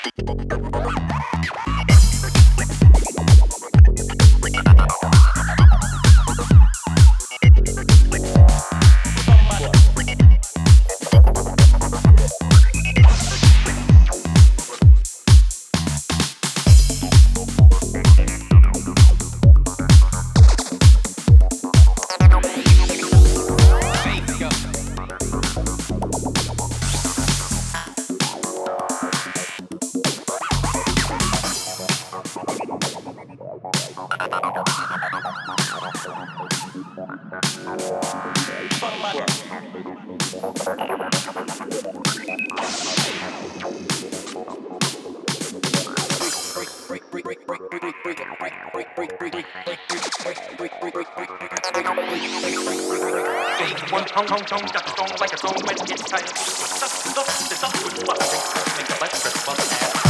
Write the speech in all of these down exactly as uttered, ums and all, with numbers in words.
One tong tong tong, got the strong like a stone when it gets tight. Stop, stop, stop, with what? Make the light stress above the air.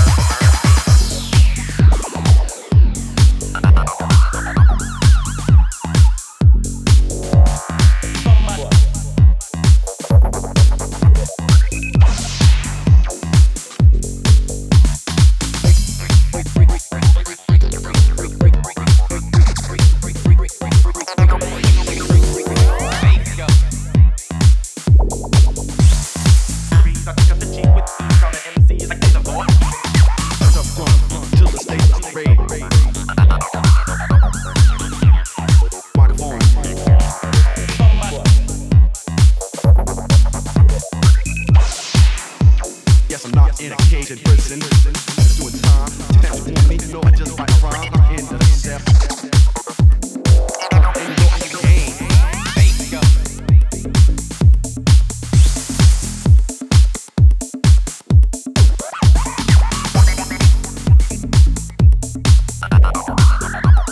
Yes, I'm not in a cage in prison. Doing time, test me, know I just like crime. I'm in the cell.